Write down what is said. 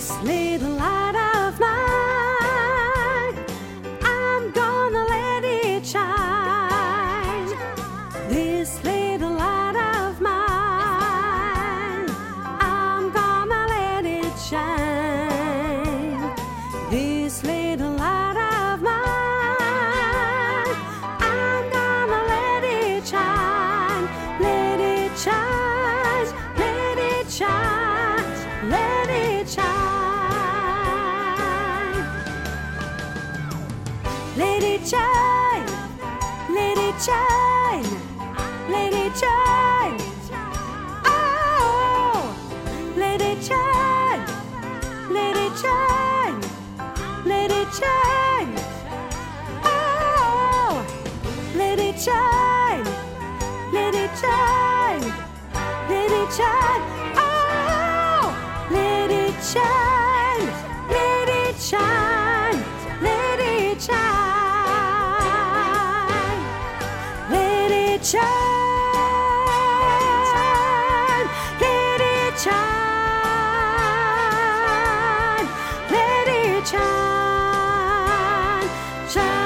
This little light of mine, I'm gonna let it shine. This little light of mine, I'm gonna let it shine. This little light of mine, I'm gonna let it shine. Let it shine, let it shine, let it shine. Let it shine, let it shine, let it shine. Oh, let it shine, let it shine, let it shine. Oh, let it shine, let it shine, let it shine. Oh, let it shine, let it shine, let it shine. Let it shine, let it shine, let it shine, shine.